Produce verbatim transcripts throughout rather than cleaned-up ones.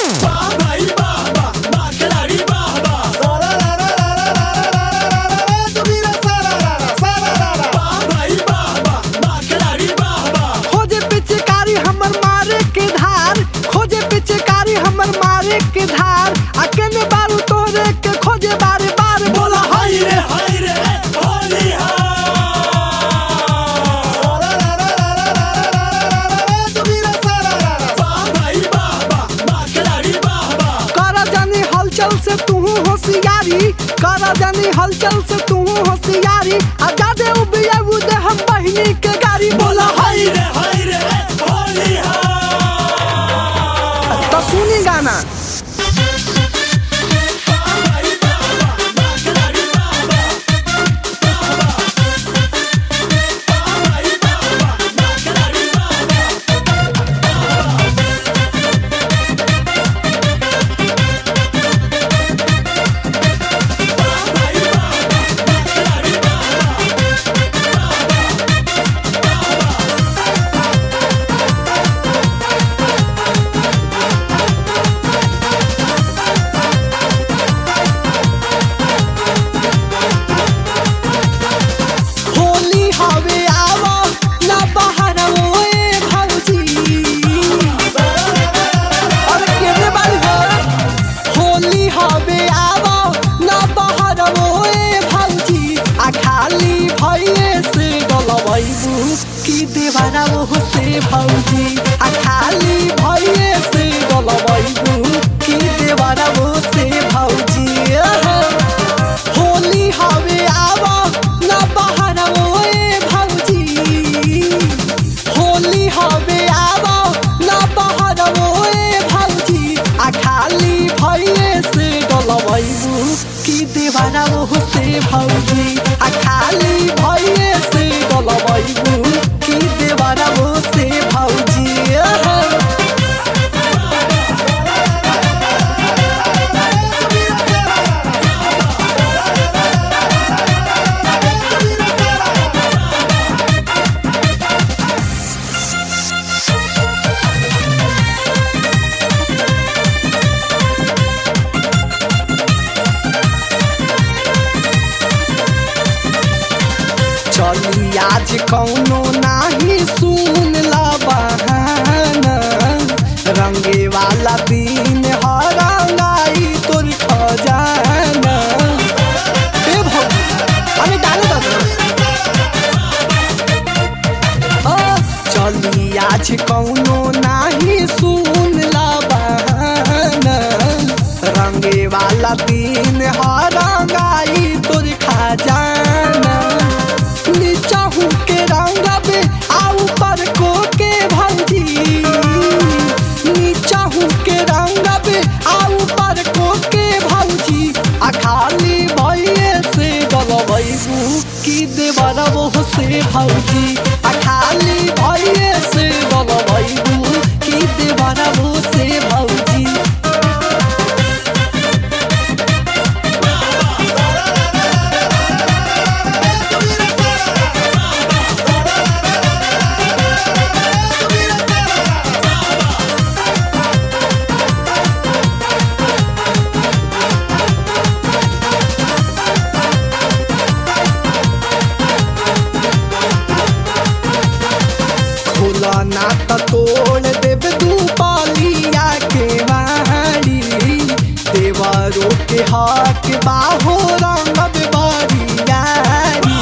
करा जानी हलचल से तू होशियारी आजादे उबिया उदे हम बहिनी के गाड़ी बोला हाय रे हाय रे होली हा तो सुनी गाना की दीवाना वो से भौजी आ खाली भइए से गलबैबू की दीवाना वो से भौजी होली हवे आवा ना बहाना ओए भौजी होली हवे आवा ना बहाना ओए भौजी आ खाली भइए से गलबैबू की दीवाना वो से भौजी आ खाली भइए से गलबैबू की दीवाना वो से भौजी चली आज कौनो नाही सुन ला बहाना रंगे वाला दिन हरंगाई तोर खजाना ए भौजी अरे डालो दादा चली आज कौनो नाही सुन ला बहाना रंगे वाला दिन हरंगाई तोर खजाना चाहू के रंगबे आउ पर को के भौजी चाहू के रंगबे आउ पर को के भौजी आ खाली भइए से गलबैबू की देवरा वो से भौजी आ खाली भइए से गलबैबू की देवरा वो से भौजी ना तो तोड़ देव दू पालिया के वाड़ी देवरों के हाथ बाहो रंग बारियारी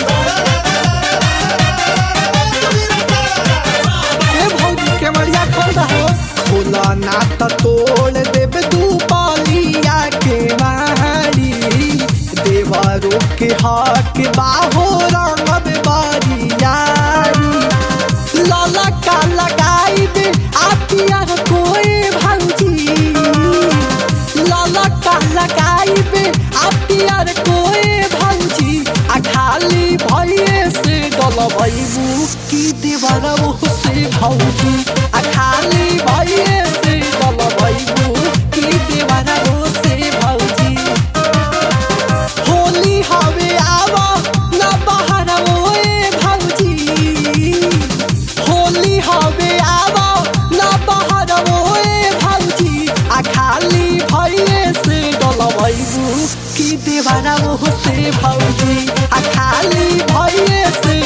भौजी के मरिया खोल रहा खोला ना तो तोड़ देव दू पालिया के वाड़ी देवरों के हाथ बाहो रंग बारियारी लाला का लगाई दे आपिया कोई भौजी लाला का लगाई दे आपिया कोई भौजी आ खाली भइए से गलबैबू की दीवाना वो से भौजी आ खाली भइए से गलबैबू की दीवाना वो से भौजी होली हवे आवा ना बहाना ओए भौजी होली हवे आवा ना बहाना ओए भौजी आ कि देवारा वो से भौजी आ खाली भइए से